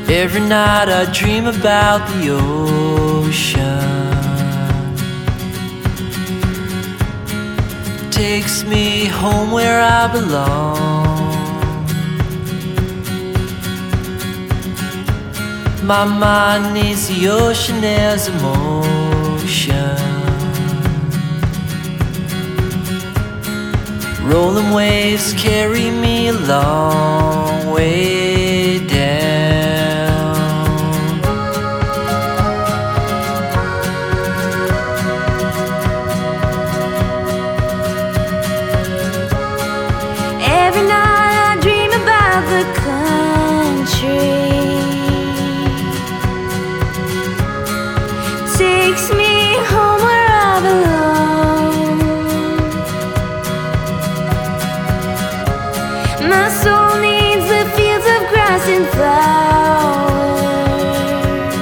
Every night I dream about the ocean. Takes me home where I belong. My mind needs the ocean as emotion. Rolling waves carry me a long way down. Every night I dream about the country. Takes me home where I belong. My soul needs the fields of grass and flowers.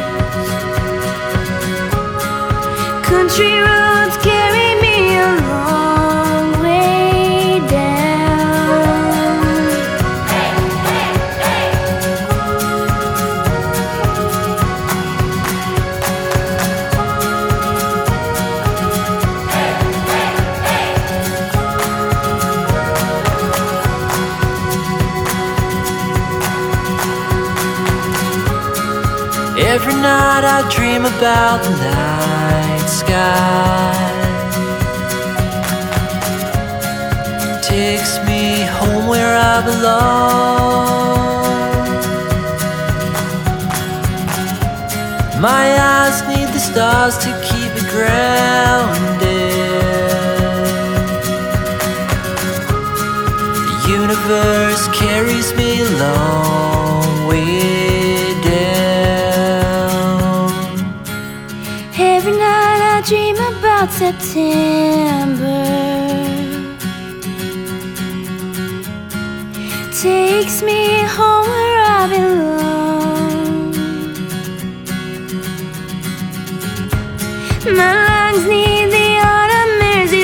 Country roads carry me a long way down. Every night I dream about the night sky. Takes me home where I belong. My eyes need the stars to keep me grounded. The universe carries me a long way down. Every night I dream about September. Takes me home where I belong. My lungs need the autumn air's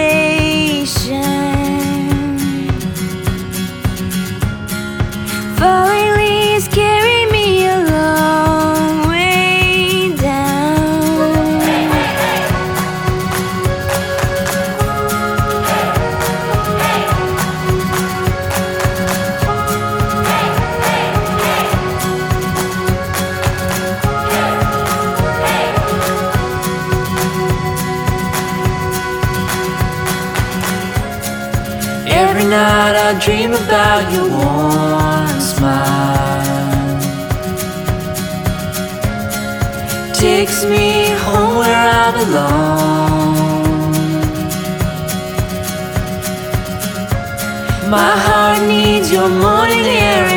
elation. Falling leaves carry me a long way down. Every night I dream about your warm smile. Takes me home where I belong. My heart needs your morning air